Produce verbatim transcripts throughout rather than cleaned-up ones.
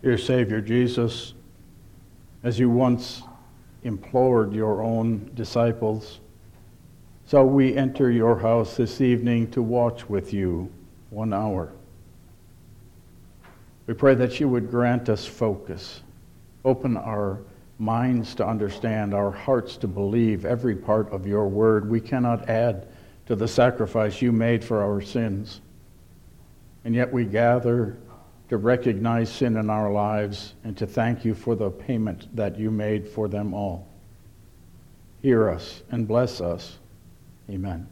Dear Savior Jesus, as you once implored your own disciples, so we enter your house this evening to watch with you one hour. We pray that you would grant us focus, open our minds to understand, our hearts to believe every part of your word. We cannot add to the sacrifice you made for our sins, and yet we gather to recognize sin in our lives and to thank you for the payment that you made for them all. Hear us and bless us. Amen.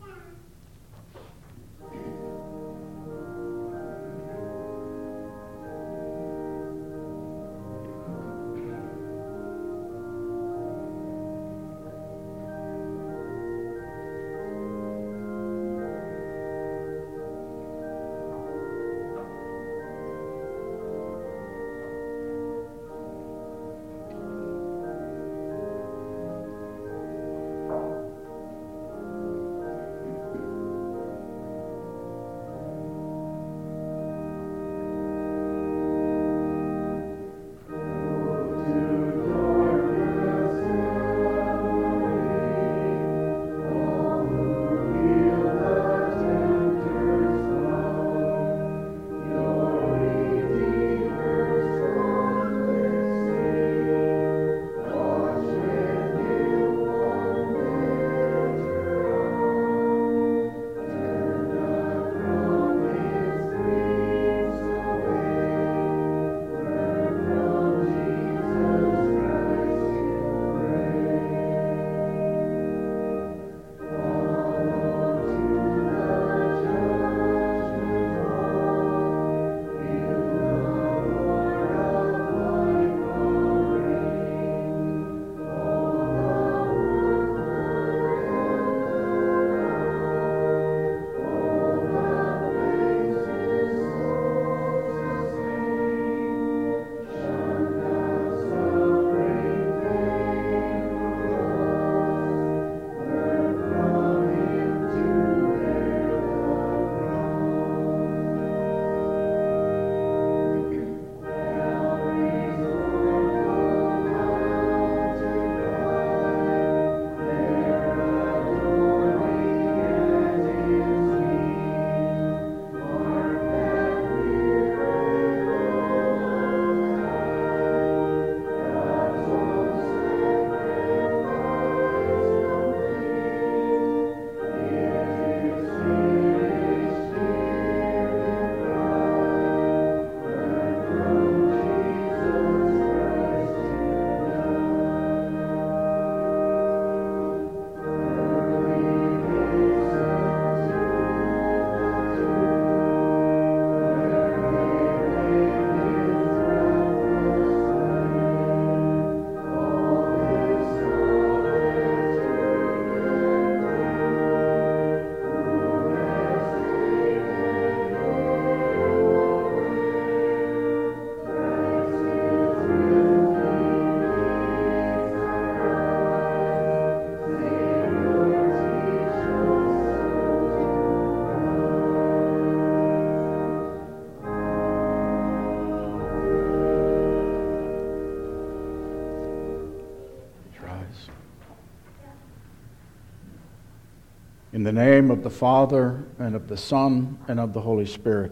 In the name of the Father, and of the Son, and of the Holy Spirit.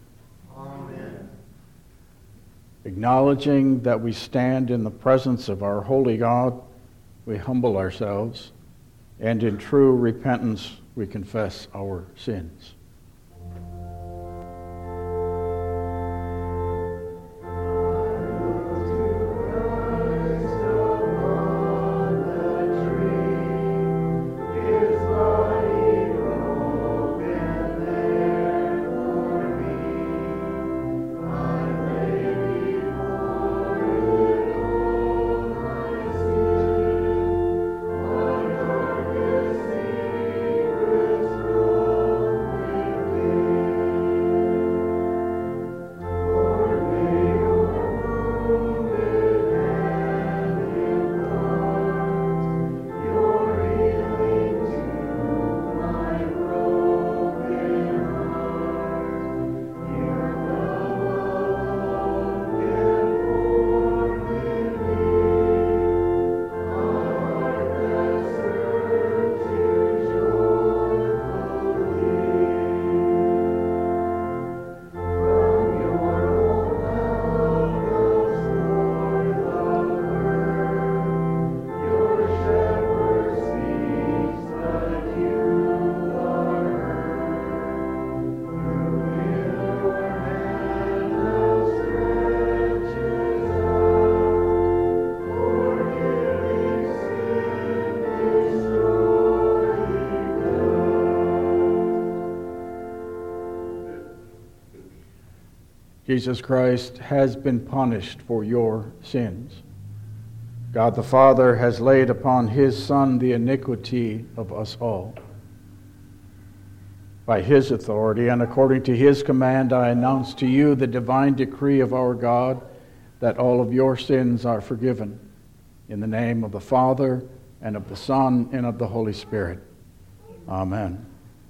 Amen. Acknowledging that we stand in the presence of our holy God, we humble ourselves, and in true repentance we confess our sins. Jesus Christ has been punished for your sins. God the Father has laid upon his Son the iniquity of us all. By his authority and according to his command, I announce to you the divine decree of our God that all of your sins are forgiven. In the name of the Father, and of the Son, and of the Holy Spirit. Amen.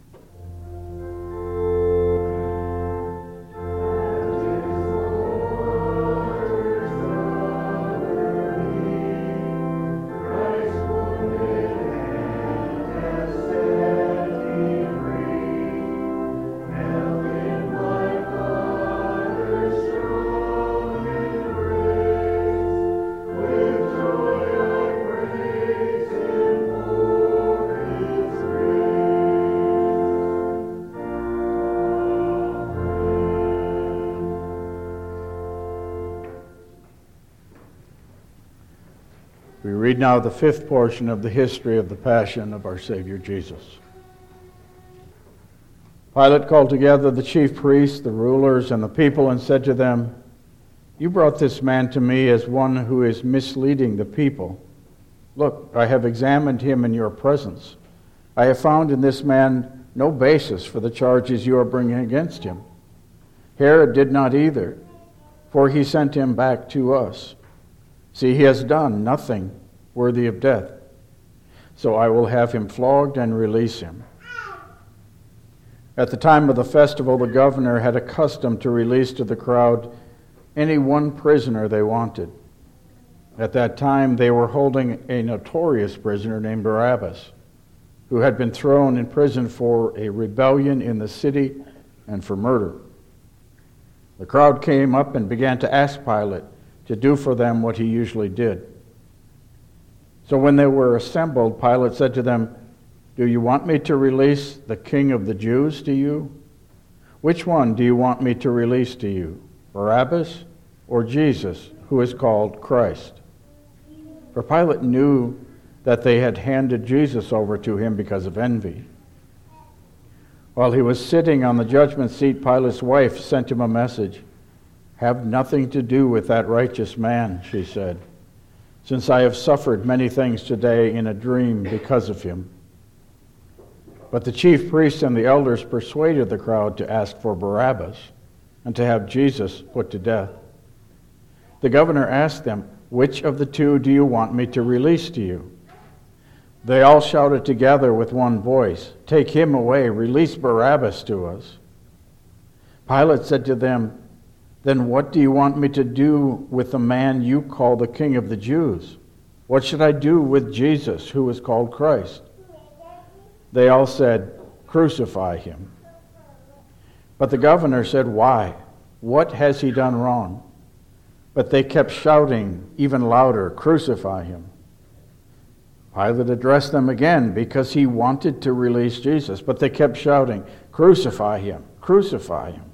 We read now the fifth portion of the history of the Passion of our Savior Jesus. Pilate called together the chief priests, the rulers, and the people and said to them, "You brought this man to me as one who is misleading the people. Look, I have examined him in your presence. I have found in this man no basis for the charges you are bringing against him. Herod did not either, for he sent him back to us. See, he has done nothing worthy of death. So I will have him flogged and release him." At the time of the festival, the governor had a custom to release to the crowd any one prisoner they wanted. At that time, they were holding a notorious prisoner named Barabbas, who had been thrown in prison for a rebellion in the city and for murder. The crowd came up and began to ask Pilate to do for them what he usually did. So when they were assembled, Pilate said to them, "Do you want me to release the King of the Jews to you? Which one do you want me to release to you, Barabbas or Jesus, who is called Christ?" For Pilate knew that they had handed Jesus over to him because of envy. While he was sitting on the judgment seat, Pilate's wife sent him a message. "Have nothing to do with that righteous man," she said, "since I have suffered many things today in a dream because of him." But the chief priests and the elders persuaded the crowd to ask for Barabbas and to have Jesus put to death. The governor asked them, "Which of the two do you want me to release to you?" They all shouted together with one voice, "Take him away, release Barabbas to us." Pilate said to them, "Then what do you want me to do with the man you call the King of the Jews? What should I do with Jesus, who is called Christ?" They all said, "Crucify him." But the governor said, "Why? What has he done wrong?" But they kept shouting even louder, "Crucify him." Pilate addressed them again because he wanted to release Jesus, but they kept shouting, "Crucify him! Crucify him!"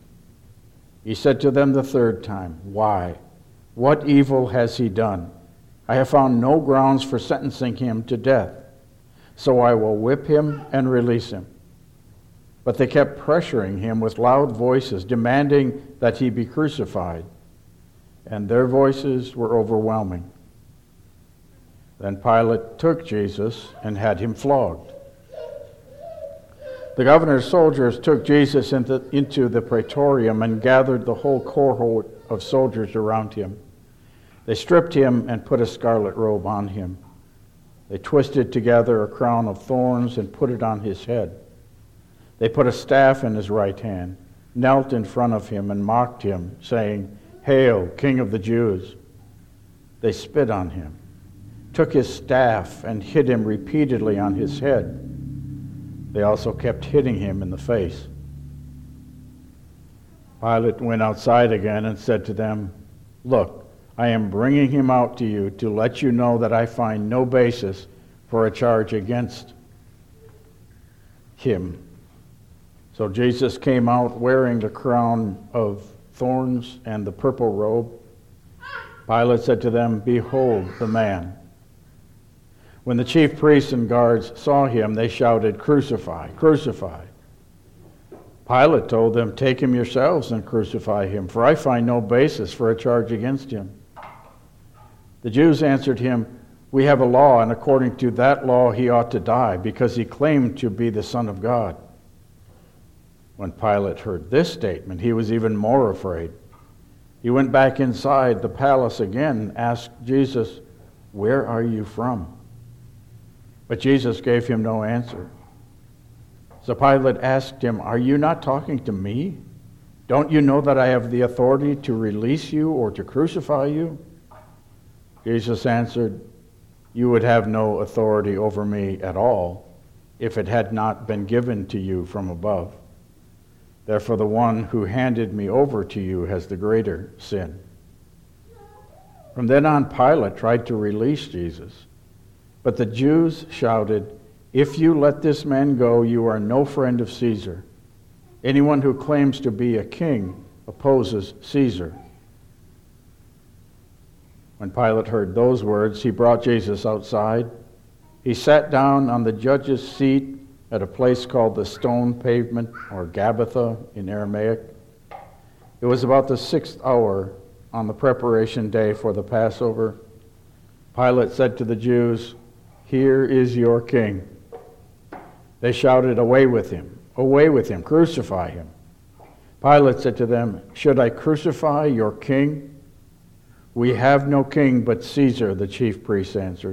He said to them the third time, "Why? What evil has he done? I have found no grounds for sentencing him to death, so I will whip him and release him." But they kept pressuring him with loud voices, demanding that he be crucified, and their voices were overwhelming. Then Pilate took Jesus and had him flogged. The governor's soldiers took Jesus into, into the praetorium and gathered the whole cohort of soldiers around him. They stripped him and put a scarlet robe on him. They twisted together a crown of thorns and put it on his head. They put a staff in his right hand, knelt in front of him and mocked him, saying, "Hail, King of the Jews!" They spit on him, took his staff and hit him repeatedly on his head. They also kept hitting him in the face. Pilate went outside again and said to them, "Look, I am bringing him out to you to let you know that I find no basis for a charge against him." So Jesus came out wearing the crown of thorns and the purple robe. Pilate said to them, "Behold the man." When the chief priests and guards saw him, they shouted, "Crucify, crucify." Pilate told them, "Take him yourselves and crucify him, for I find no basis for a charge against him." The Jews answered him, "We have a law, and according to that law he ought to die, because he claimed to be the Son of God." When Pilate heard this statement, he was even more afraid. He went back inside the palace again and asked Jesus, "Where are you from?" But Jesus gave him no answer. So Pilate asked him, "Are you not talking to me? Don't you know that I have the authority to release you or to crucify you?" Jesus answered, "You would have no authority over me at all if it had not been given to you from above. Therefore the one who handed me over to you has the greater sin." From then on, Pilate tried to release Jesus, but the Jews shouted, "If you let this man go, you are no friend of Caesar. Anyone who claims to be a king opposes Caesar." When Pilate heard those words, he brought Jesus outside. He sat down on the judge's seat at a place called the Stone Pavement, or Gabbatha in Aramaic. It was about the sixth hour on the preparation day for the Passover. Pilate said to the Jews, "Here is your king." They shouted, "Away with him! Away with him! Crucify him!" Pilate said to them, "Should I crucify your king?" "We have no king but Caesar," the chief priests answered.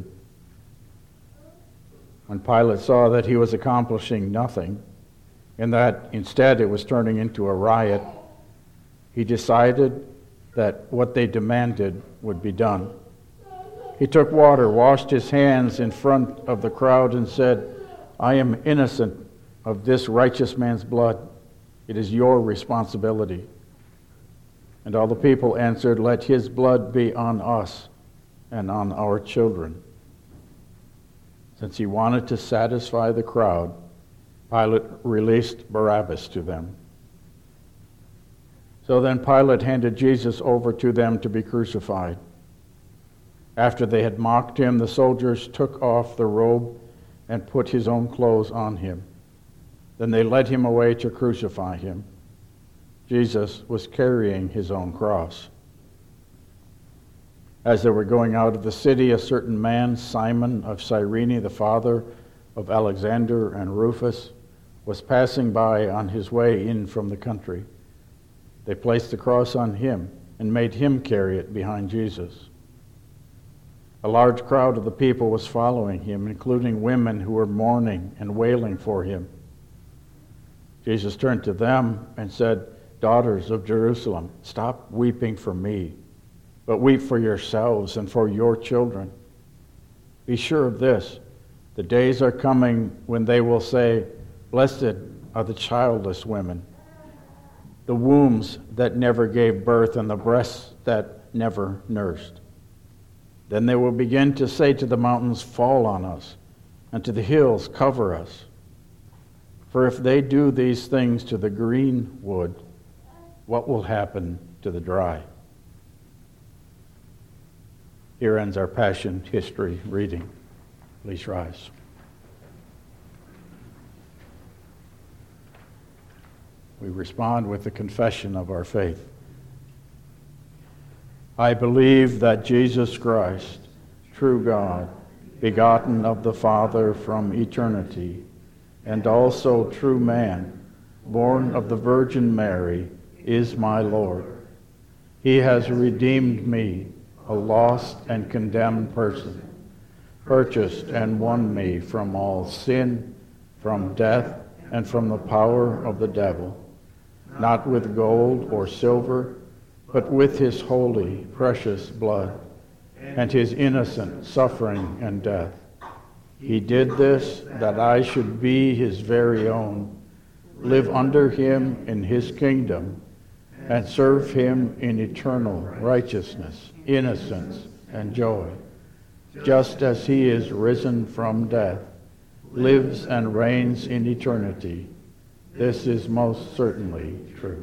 When Pilate saw that he was accomplishing nothing, and that instead it was turning into a riot, he decided that what they demanded would be done. He took water, washed his hands in front of the crowd, and said, "I am innocent of this righteous man's blood. It is your responsibility." And all the people answered, "Let his blood be on us and on our children." Since he wanted to satisfy the crowd, Pilate released Barabbas to them. So then Pilate handed Jesus over to them to be crucified. After they had mocked him, the soldiers took off the robe and put his own clothes on him. Then they led him away to crucify him. Jesus was carrying his own cross. As they were going out of the city, a certain man, Simon of Cyrene, the father of Alexander and Rufus, was passing by on his way in from the country. They placed the cross on him and made him carry it behind Jesus. A large crowd of the people was following him, including women who were mourning and wailing for him. Jesus turned to them and said, "Daughters of Jerusalem, stop weeping for me, but weep for yourselves and for your children. Be sure of this, the days are coming when they will say, 'Blessed are the childless women, the wombs that never gave birth and the breasts that never nursed.' Then they will begin to say to the mountains, 'Fall on us,' and to the hills, 'Cover us.' For if they do these things to the green wood, what will happen to the dry?" Here ends our Passion History reading. Please rise. We respond with the confession of our faith. I believe that Jesus Christ, true God, begotten of the Father from eternity, and also true man, born of the Virgin Mary, is my Lord. He has redeemed me, a lost and condemned person, purchased and won me from all sin, from death, and from the power of the devil, not with gold or silver, but with his holy, precious blood, and his innocent suffering and death. He did this that I should be his very own, live under him in his kingdom, and serve him in eternal righteousness, innocence, and joy, just as he is risen from death, lives and reigns in eternity. This is most certainly true.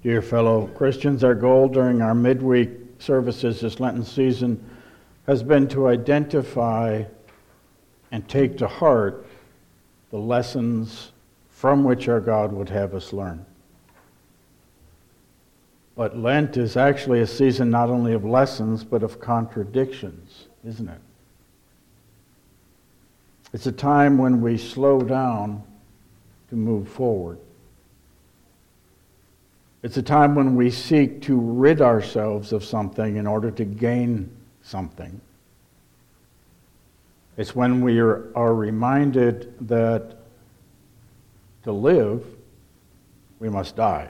Dear fellow Christians, our goal during our midweek services this Lenten season has been to identify and take to heart the lessons from which our God would have us learn. But Lent is actually a season not only of lessons, but of contradictions, isn't it? It's a time when we slow down to move forward. It's a time when we seek to rid ourselves of something in order to gain something. It's when we are, are reminded that to live, we must die.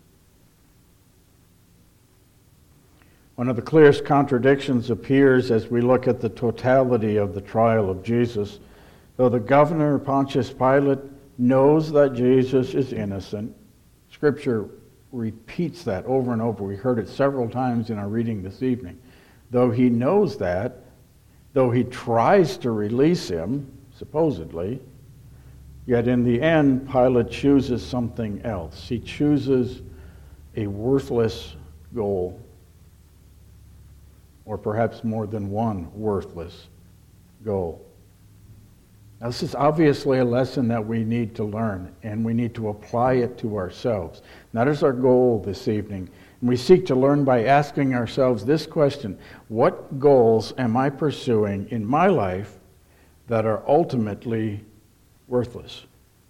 One of the clearest contradictions appears as we look at the totality of the trial of Jesus. Though the governor, Pontius Pilate, knows that Jesus is innocent, Scripture repeats that over and over. We heard it several times in our reading this evening. Though he knows that, though he tries to release him, supposedly, yet in the end, Pilate chooses something else. He chooses a worthless goal, or perhaps more than one worthless goal. Now, this is obviously a lesson that we need to learn, and we need to apply it to ourselves. And that is our goal this evening. And we seek to learn by asking ourselves this question: what goals am I pursuing in my life that are ultimately worthless?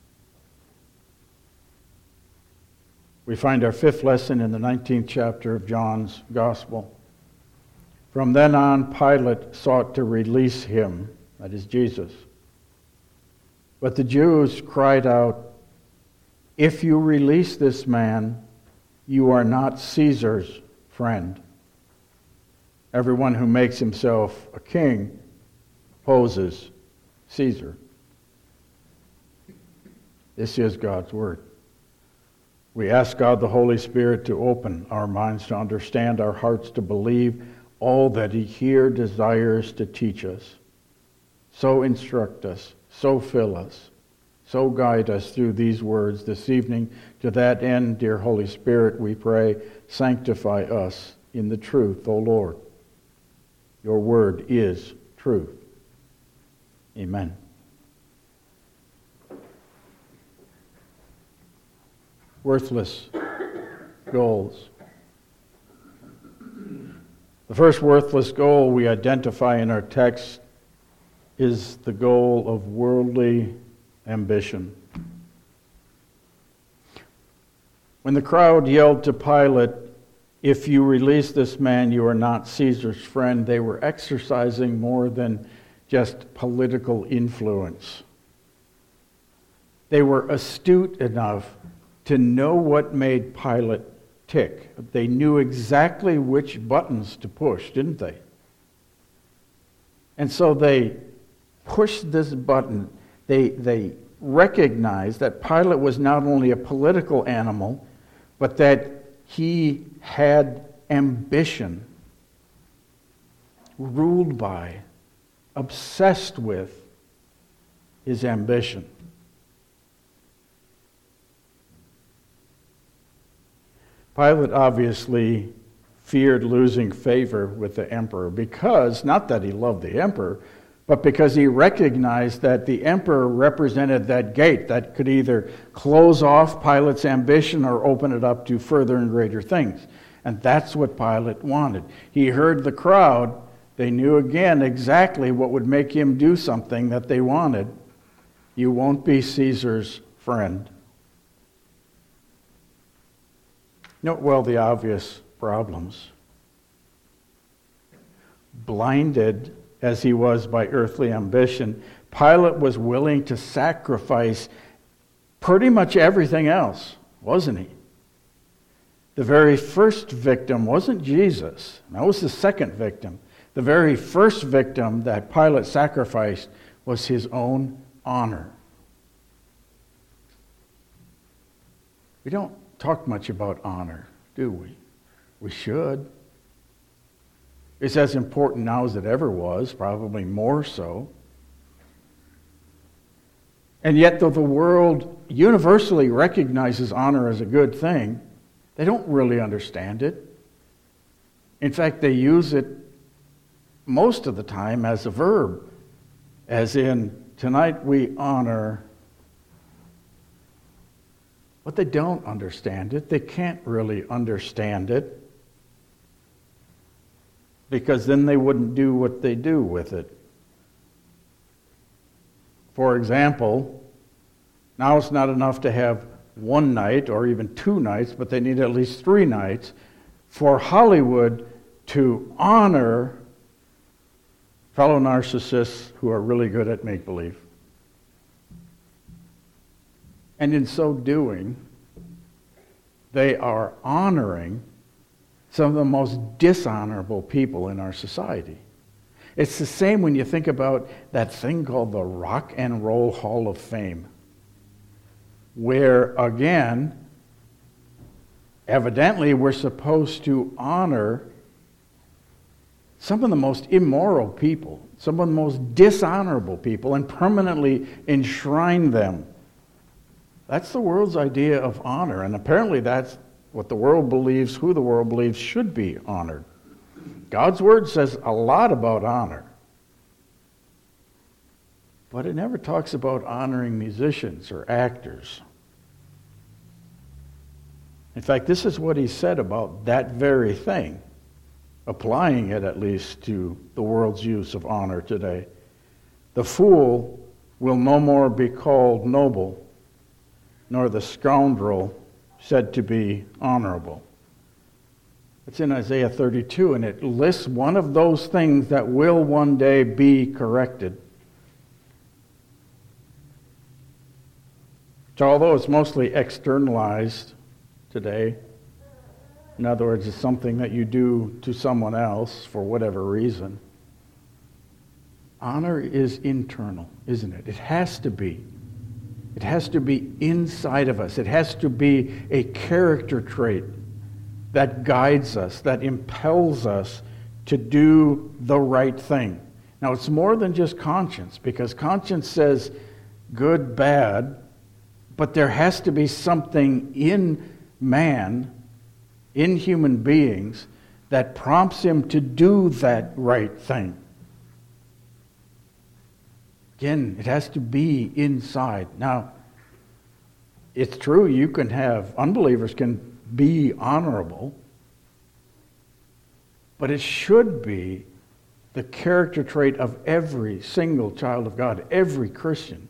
We find our fifth lesson in the nineteenth chapter of John's Gospel. From then on, Pilate sought to release him, that is Jesus. But the Jews cried out, "If you release this man, you are not Caesar's friend." Everyone who makes himself a king opposes Caesar. This is God's word. We ask God the Holy Spirit to open our minds to understand, our hearts to believe all that He here desires to teach us. So instruct us, so fill us, so guide us through these words this evening. To that end, dear Holy Spirit, we pray, sanctify us in the truth, O Lord. Your word is truth. Amen. Worthless goals. The first worthless goal we identify in our text is the goal of worldly ambition. When the crowd yelled to Pilate, "If you release this man, you are not Caesar's friend," they were exercising more than just political influence. They were astute enough to know what made Pilate tick. They knew exactly which buttons to push, didn't they? And so they pushed this button. They, they recognized that Pilate was not only a political animal, but that he had ambition, ruled by, obsessed with his ambition. Pilate obviously feared losing favor with the emperor because, not that he loved the emperor, but because he recognized that the emperor represented that gate that could either close off Pilate's ambition or open it up to further and greater things. And that's what Pilate wanted. He heard the crowd. They knew again exactly what would make him do something that they wanted. You won't be Caesar's friend. Note well the obvious problems. Blinded as he was by earthly ambition, Pilate was willing to sacrifice pretty much everything else, wasn't he? The very first victim wasn't Jesus. That was the second victim. The very first victim that Pilate sacrificed was his own honor. We don't talk much about honor, do we? We should. It's as important now as it ever was, probably more so. And yet, though the world universally recognizes honor as a good thing, They don't really understand it. In fact, they use it most of the time as a verb, as in, tonight we honor. But they don't understand it. They can't really understand it, because then they wouldn't do what they do with it. For example, now it's not enough to have one night or even two nights, but they need at least three nights for Hollywood to honor fellow narcissists who are really good at make-believe. And in so doing, they are honoring some of the most dishonorable people in our society. It's the same when you think about that thing called the Rock and Roll Hall of Fame, where, again, evidently we're supposed to honor some of the most immoral people, some of the most dishonorable people, and permanently enshrine them. That's the world's idea of honor, and apparently that's what the world believes, who the world believes should be honored. God's Word says a lot about honor, but it never talks about honoring musicians or actors. In fact, this is what he said about that very thing, applying it at least to the world's use of honor today. The fool will no more be called noble, nor the scoundrel said to be honorable. It's in Isaiah thirty-two, and it lists one of those things that will one day be corrected. So although it's mostly externalized today, in other words, it's something that you do to someone else for whatever reason, honor is internal, isn't it? It has to be. It has to be inside of us. It has to be a character trait that guides us, that impels us to do the right thing. Now, it's more than just conscience, because conscience says good, bad, but there has to be something in man, in human beings, that prompts him to do that right thing. Again, it has to be inside. Now, it's true, you can have, unbelievers can be honorable, but it should be the character trait of every single child of God, every Christian.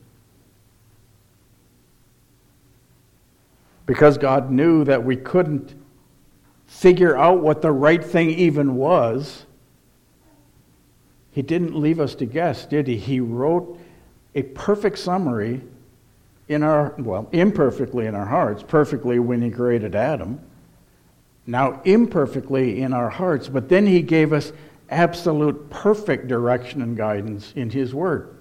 Because God knew that we couldn't figure out what the right thing even was, He didn't leave us to guess, did He? He wrote a perfect summary in our, well, imperfectly in our hearts, perfectly when He created Adam, now imperfectly in our hearts, but then He gave us absolute perfect direction and guidance in His Word.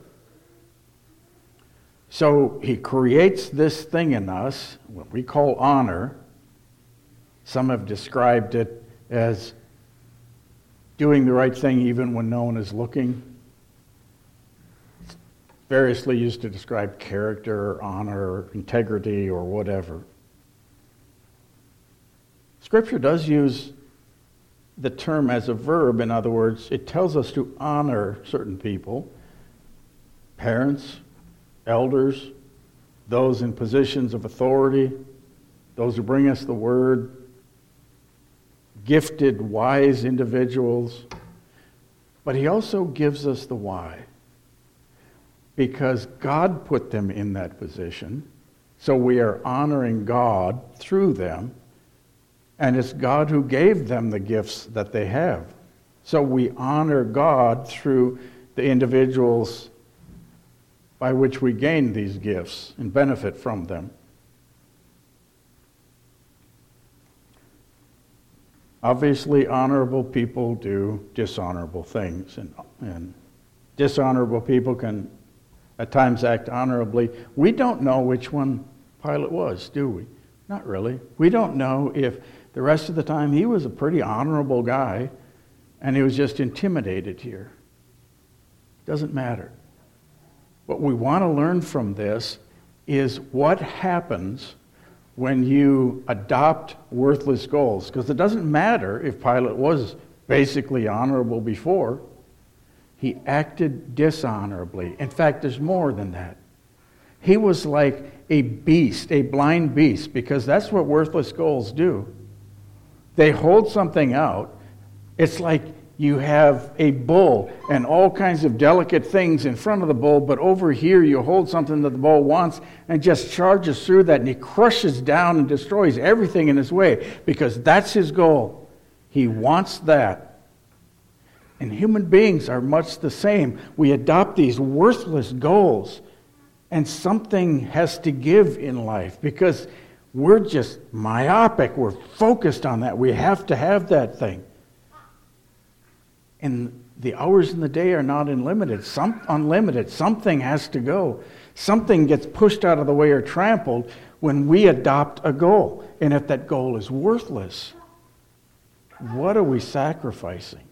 So He creates this thing in us, what we call honor. Some have described it as doing the right thing even when no one is looking. It's variously used to describe character, honor, integrity, or whatever. Scripture does use the term as a verb. In other words, it tells us to honor certain people, parents, elders, those in positions of authority, those who bring us the word, gifted, wise individuals. But He also gives us the why. Because God put them in that position, so we are honoring God through them, and it's God who gave them the gifts that they have. So we honor God through the individuals by which we gain these gifts and benefit from them. Obviously, honorable people do dishonorable things, and, and dishonorable people can at times act honorably. We don't know which one Pilate was, do we? Not really. We don't know if the rest of the time he was a pretty honorable guy and he was just intimidated here. Doesn't matter. What we want to learn from this is what happens when you adopt worthless goals, because it doesn't matter if Pilate was basically honorable before, he acted dishonorably. In fact, there's more than that. He was like a beast, a blind beast, because that's what worthless goals do. They hold something out. It's like you have a bull and all kinds of delicate things in front of the bull, but over here you hold something that the bull wants and just charges through that, and he crushes down and destroys everything in his way because that's his goal. He wants that. And human beings are much the same. We adopt these worthless goals, and something has to give in life because we're just myopic. We're focused on that. We have to have that thing. And the hours in the day are not unlimited. Some unlimited. Something has to go. Something gets pushed out of the way or trampled when we adopt a goal. And if that goal is worthless, what are we sacrificing?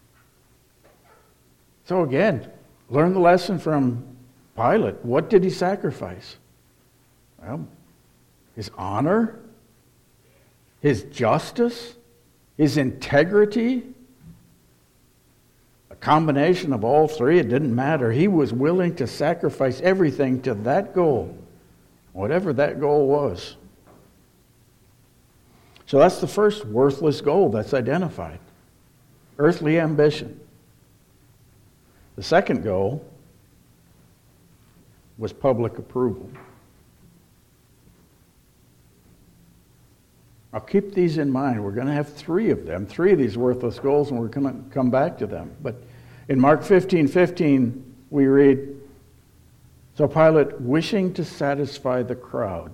So again, learn the lesson from Pilate. What did he sacrifice? Well, his honor, his justice, his integrity, a combination of all three. It didn't matter. He was willing to sacrifice everything to that goal, whatever that goal was. So that's the first worthless goal that's identified. Earthly ambition. The second goal was public approval. I'll keep these in mind. We're going to have three of them, three of these worthless goals, and we're going to come back to them. But in Mark fifteen fifteen, we read, "So Pilate, wishing to satisfy the crowd,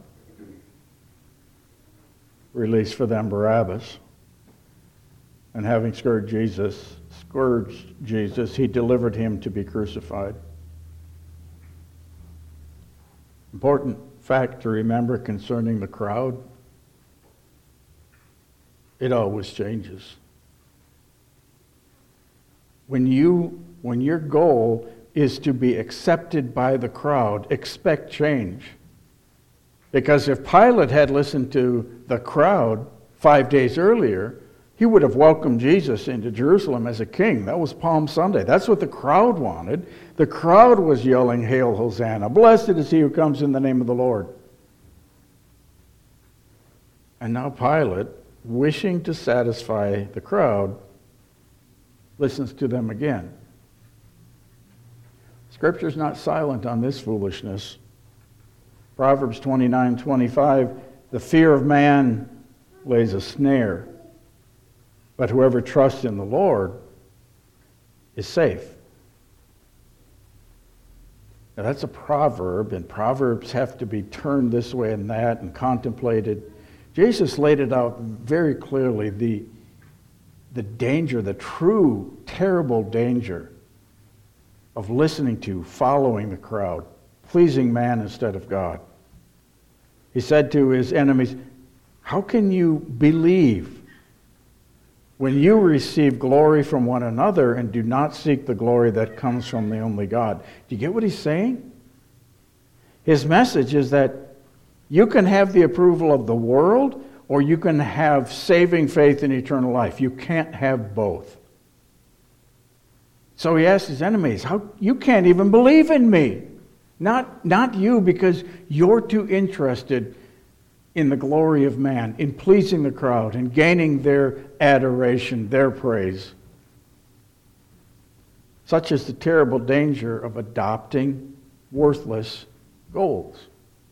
released for them Barabbas, and having scourged Jesus, scourged Jesus, he delivered him to be crucified." Important fact to remember concerning the crowd: it always changes. When you, when your goal is to be accepted by the crowd, expect change. Because if Pilate had listened to the crowd five days earlier, he would have welcomed Jesus into Jerusalem as a king. That was Palm Sunday. That's what the crowd wanted. The crowd was yelling, "Hail, Hosanna! Blessed is he who comes in the name of the Lord." And now Pilate, wishing to satisfy the crowd, listens to them again. Scripture's not silent on this foolishness. Proverbs twenty-nine twenty-five, "The fear of man lays a snare, but whoever trusts in the Lord is safe." Now that's a proverb, and proverbs have to be turned this way and that and contemplated. Jesus laid it out very clearly, the, the danger, the true, terrible danger of listening to, following the crowd, pleasing man instead of God. He said to his enemies, "How can you believe when you receive glory from one another and do not seek the glory that comes from the only God?" Do you get what he's saying? His message is that you can have the approval of the world, or you can have saving faith in eternal life. You can't have both. So he asked his enemies, "How you can't even believe in me?" Not, not you, because you're too interested in the glory of man, in pleasing the crowd, and gaining their adoration, their praise. Such is the terrible danger of adopting worthless goals.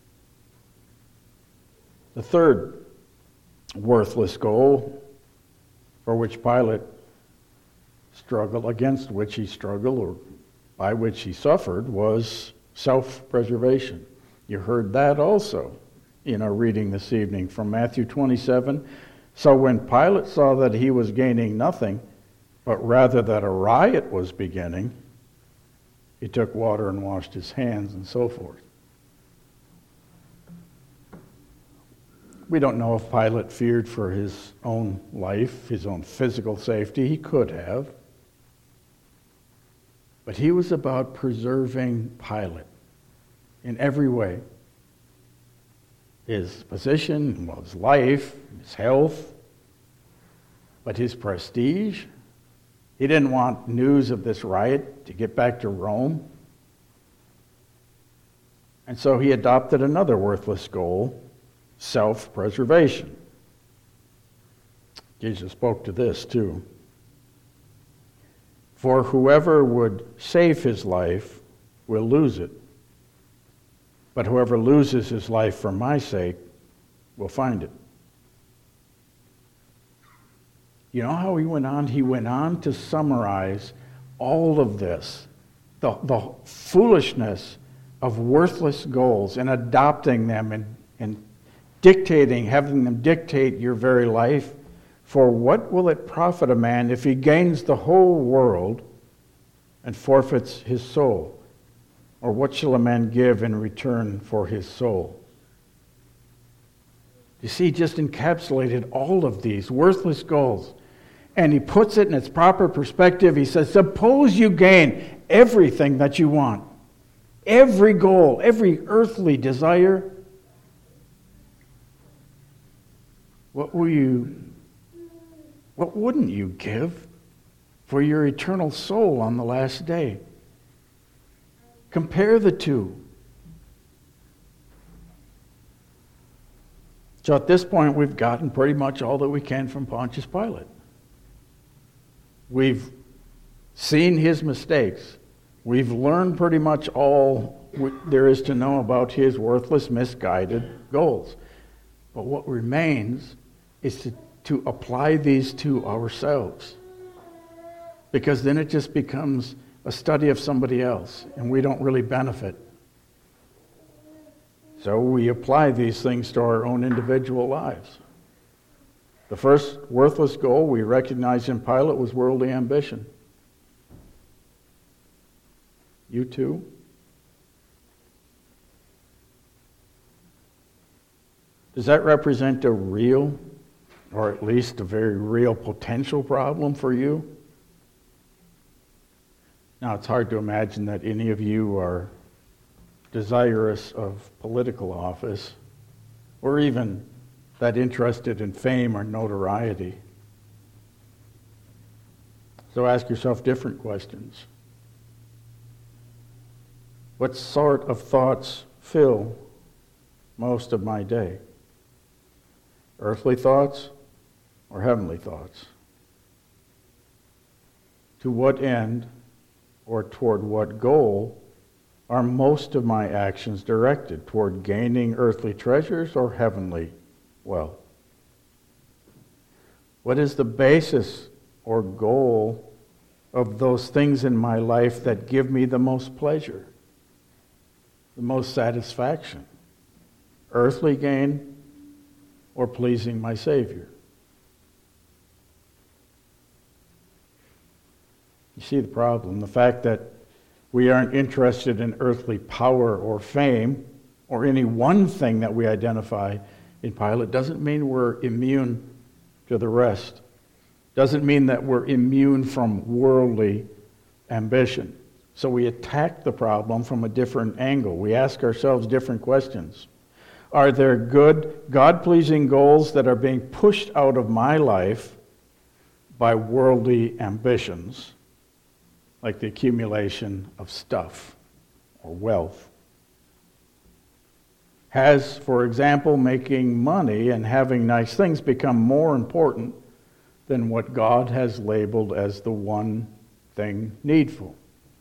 The third worthless goal for which Pilate struggled, against which he struggled, or by which he suffered, was self-preservation. You heard that also in our reading this evening from Matthew twenty-seven. "So when Pilate saw that he was gaining nothing, but rather that a riot was beginning, he took water and washed his hands," and so forth. We don't know if Pilate feared for his own life, his own physical safety. He could have. But he was about preserving Pilate in every way. his position, well, his life, his health, but his prestige. He didn't want news of this riot to get back to Rome. And so he adopted another worthless goal, self-preservation. Jesus spoke to this too. For whoever would save his life will lose it. But whoever loses his life for my sake will find it. You know how he went on? He went on to summarize all of this, the, the foolishness of worthless goals and adopting them and, and dictating, having them dictate your very life. For what will it profit a man if he gains the whole world and forfeits his soul? Or what shall a man give in return for his soul? You see, he just encapsulated all of these worthless goals. And he puts it in its proper perspective. He says, suppose you gain everything that you want. Every goal, every earthly desire. What will you, what wouldn't you give for your eternal soul on the last day? Compare the two. So at this point, we've gotten pretty much all that we can from Pontius Pilate. We've seen his mistakes. We've learned pretty much all there is to know about his worthless, misguided goals. But what remains is to, to apply these to ourselves. Because then it just becomes a study of somebody else, and we don't really benefit. So we apply these things to our own individual lives. The first worthless goal we recognized in Pilate was worldly ambition. You too? Does that represent a real, or at least a very real potential problem for you? Now, it's hard to imagine that any of you are desirous of political office, or even that interested in fame or notoriety. So ask yourself different questions. What sort of thoughts fill most of my day? Earthly thoughts or heavenly thoughts? To what end or toward what goal are most of my actions directed? Toward gaining earthly treasures or heavenly wealth? What is the basis or goal of those things in my life that give me the most pleasure, the most satisfaction? Earthly gain or pleasing my Savior? You see the problem, the fact that we aren't interested in earthly power or fame or any one thing that we identify in Pilate doesn't mean we're immune to the rest. Doesn't mean that we're immune from worldly ambition. So we attack the problem from a different angle. We ask ourselves different questions. Are there good, God-pleasing goals that are being pushed out of my life by worldly ambitions, like the accumulation of stuff or wealth? Has, for example, making money and having nice things become more important than what God has labeled as the one thing needful?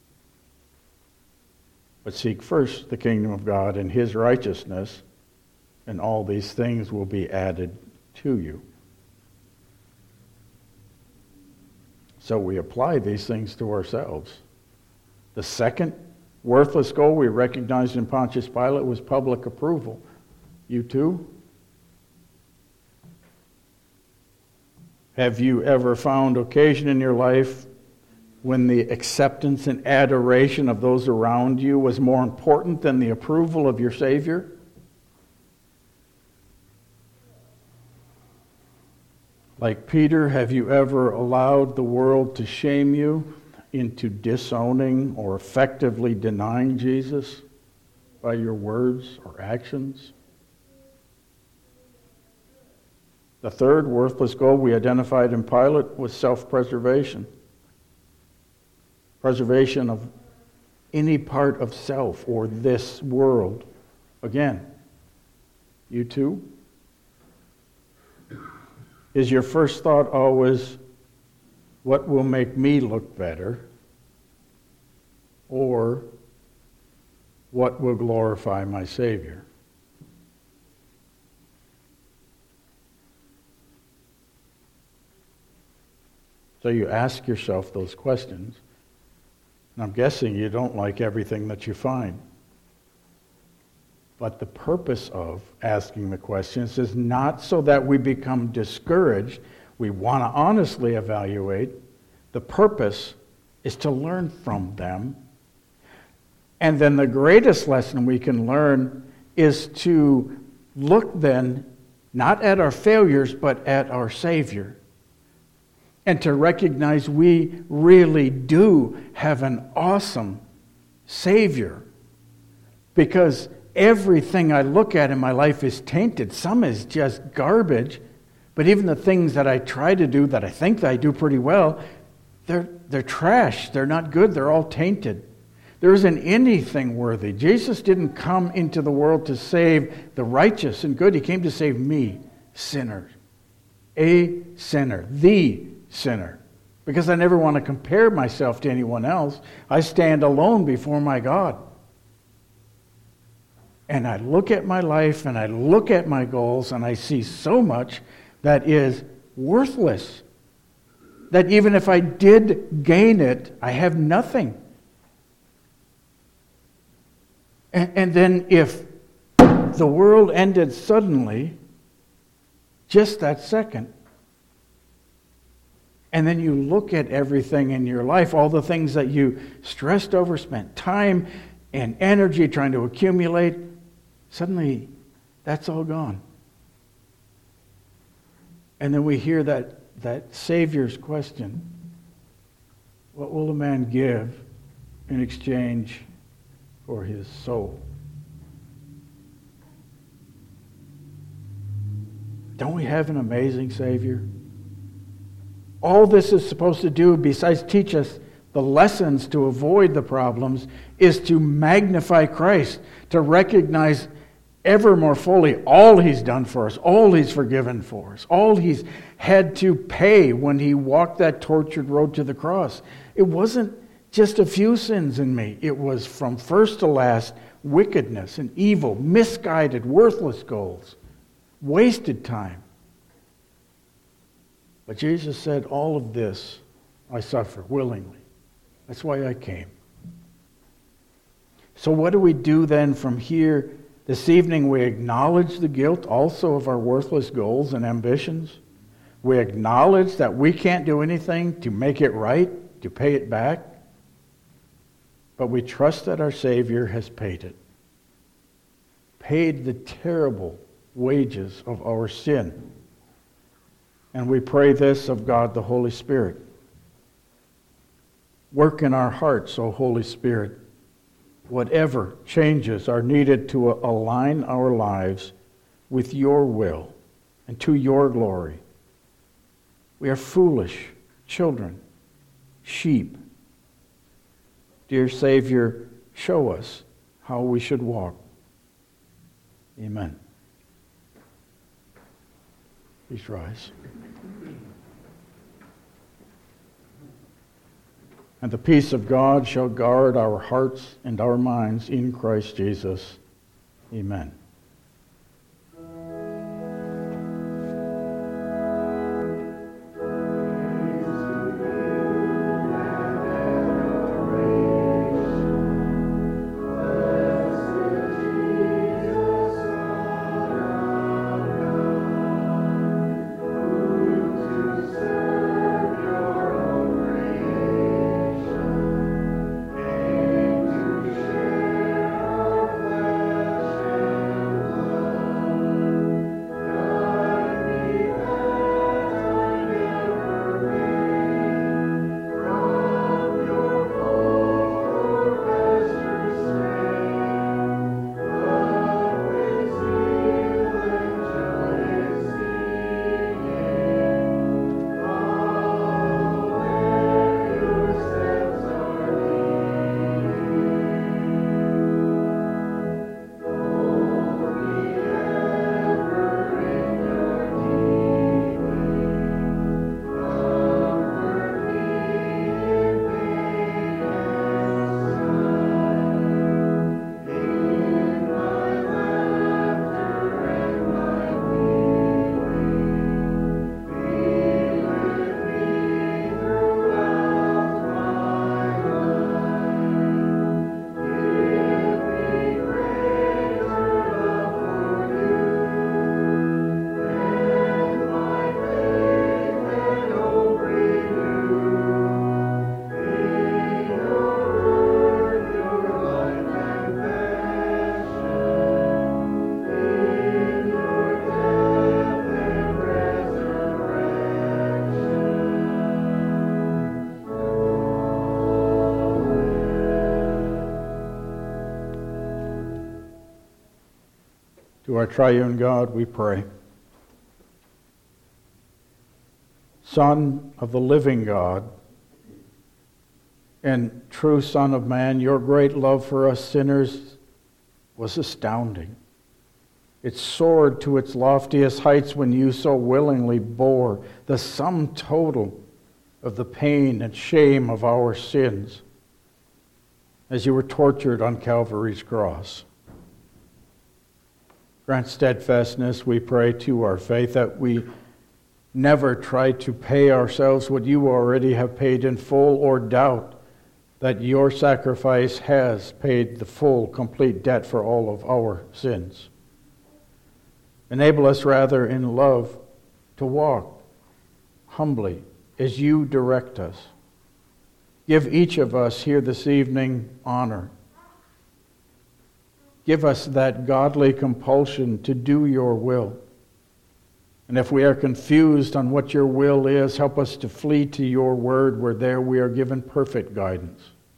But seek first the kingdom of God and his righteousness, and all these things will be added to you. So we apply these things to ourselves. The second worthless goal we recognized in Pontius Pilate was public approval. You too? Have you ever found occasion in your life when the acceptance and adoration of those around you was more important than the approval of your Savior? Like Peter, have you ever allowed the world to shame you into disowning or effectively denying Jesus by your words or actions? The third worthless goal we identified in Pilate was self-preservation. Preservation of any part of self or this world. Again, you too? Is your first thought always, what will make me look better? Or, what will glorify my Savior? So you ask yourself those questions. And I'm guessing you don't like everything that you find. But the purpose of asking the questions is not so that we become discouraged. We want to honestly evaluate. The purpose is to learn from them. And then the greatest lesson we can learn is to look then not at our failures, but at our Savior. And to recognize we really do have an awesome Savior. Because everything I look at in my life is tainted. Some is just garbage. But even the things that I try to do that I think that I do pretty well, they're, they're trash. They're not good. They're all tainted. There isn't anything worthy. Jesus didn't come into the world to save the righteous and good. He came to save me, sinner. A sinner. The sinner. Because I never want to compare myself to anyone else. I stand alone before my God. And I look at my life and I look at my goals and I see so much that is worthless. That even if I did gain it, I have nothing. And, and then if the world ended suddenly, just that second, and then you look at everything in your life, all the things that you stressed over, spent time and energy trying to accumulate, suddenly that's all gone. And then we hear that, that Savior's question, what will a man give in exchange for his soul? Don't we have an amazing Savior? All this is supposed to do, besides teach us the lessons to avoid the problems, is to magnify Christ, to recognize ever more fully all He's done for us, all He's forgiven for us, all He's had to pay when He walked that tortured road to the cross. It wasn't just a few sins in me. It was from first to last wickedness and evil, misguided, worthless goals, wasted time. But Jesus said, all of this I suffer willingly. That's why I came. So what do we do then from here? This evening we acknowledge the guilt also of our worthless goals and ambitions. We acknowledge that we can't do anything to make it right, to pay it back. But we trust that our Savior has paid it. Paid the terrible wages of our sin. And we pray this of God the Holy Spirit. Work in our hearts, O Holy Spirit. Whatever changes are needed to align our lives with your will and to your glory. We are foolish children, sheep. Dear Savior, show us how we should walk. Amen. Please rise. And the peace of God shall guard our hearts and our minds in Christ Jesus. Amen. To our triune God we pray. Son of the living God and true Son of man, your great love for us sinners was astounding. It soared to its loftiest heights when you so willingly bore the sum total of the pain and shame of our sins as you were tortured on Calvary's cross. Grant steadfastness, we pray, to our faith, that we never try to pay ourselves what you already have paid in full, or doubt that your sacrifice has paid the full, complete debt for all of our sins. Enable us rather in love to walk humbly as you direct us. Give each of us here this evening honor. Give us that godly compulsion to do your will. And if we are confused on what your will is, help us to flee to your word, where there we are given perfect guidance.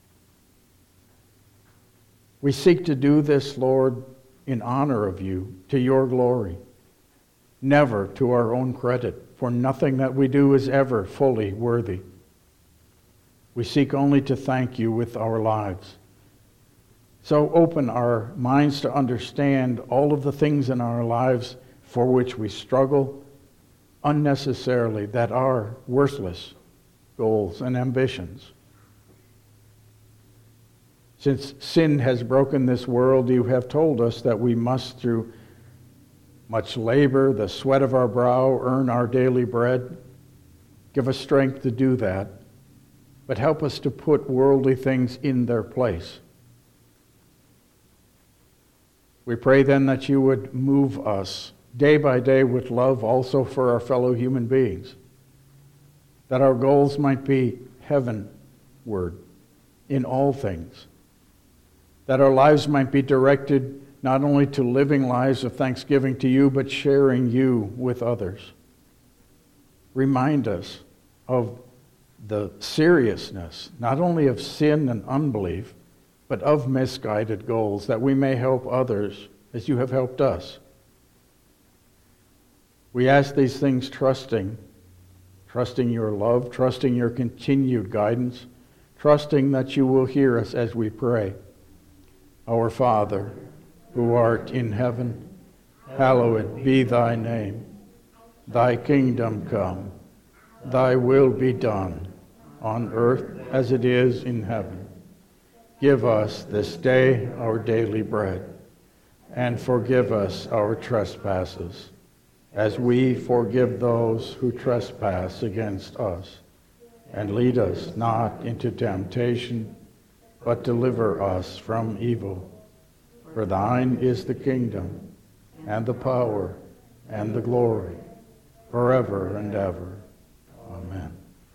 We seek to do this, Lord, in honor of you, to your glory, never to our own credit, for nothing that we do is ever fully worthy. We seek only to thank you with our lives. So open our minds to understand all of the things in our lives for which we struggle unnecessarily, that are worthless goals and ambitions. Since sin has broken this world, you have told us that we must, through much labor, the sweat of our brow, earn our daily bread. Give us strength to do that, but help us to put worldly things in their place. We pray then that you would move us day by day with love also for our fellow human beings, that our goals might be heavenward in all things, that our lives might be directed not only to living lives of thanksgiving to you, but sharing you with others. Remind us of the seriousness, not only of sin and unbelief, but of misguided goals, that we may help others as you have helped us. We ask these things trusting, trusting your love, trusting your continued guidance, trusting that you will hear us as we pray. Our Father, who art in heaven, hallowed be thy name. Thy kingdom come, thy will be done, on earth as it is in heaven. Give us this day our daily bread, and forgive us our trespasses, as we forgive those who trespass against us. And lead us not into temptation, but deliver us from evil. For thine is the kingdom, and the power, and the glory, forever and ever. Amen.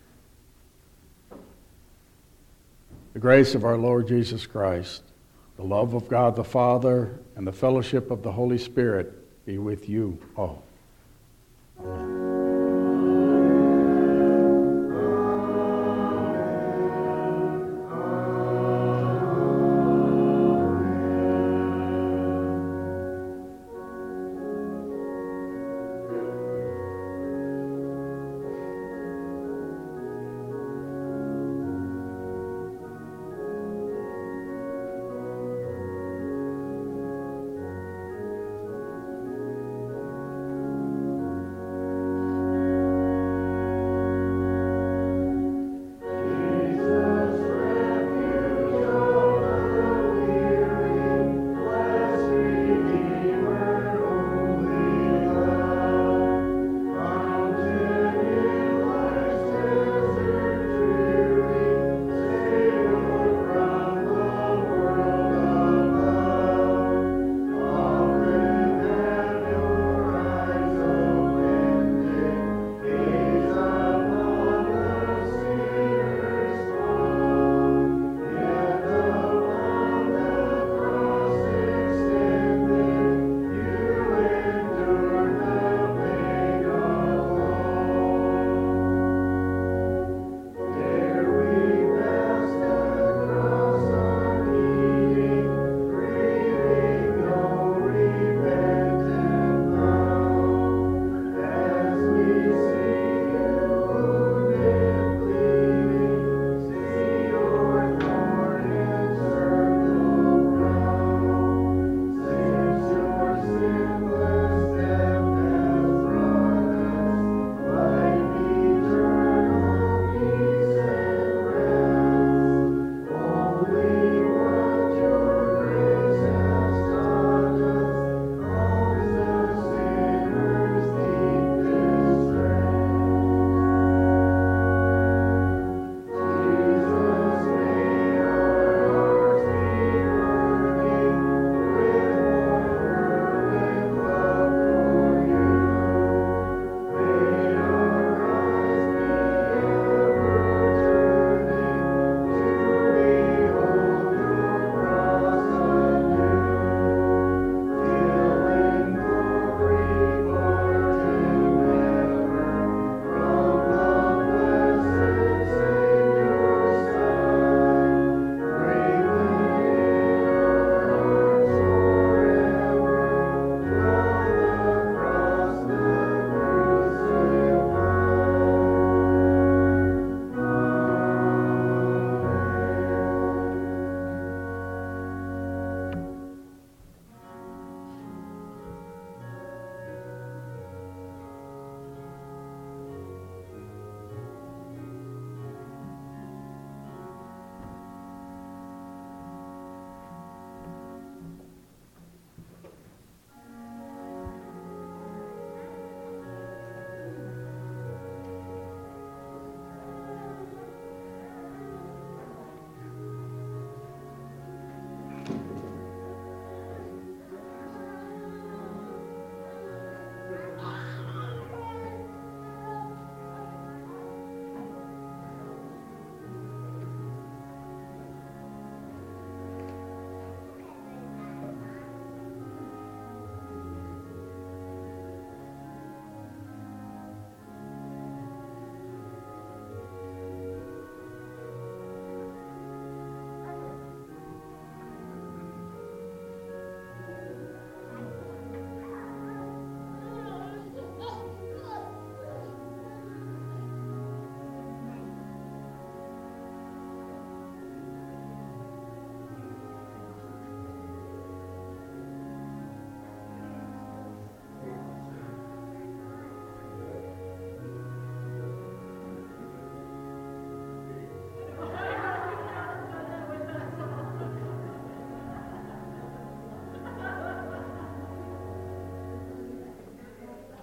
The grace of our Lord Jesus Christ, the love of God the Father, and the fellowship of the Holy Spirit be with you all.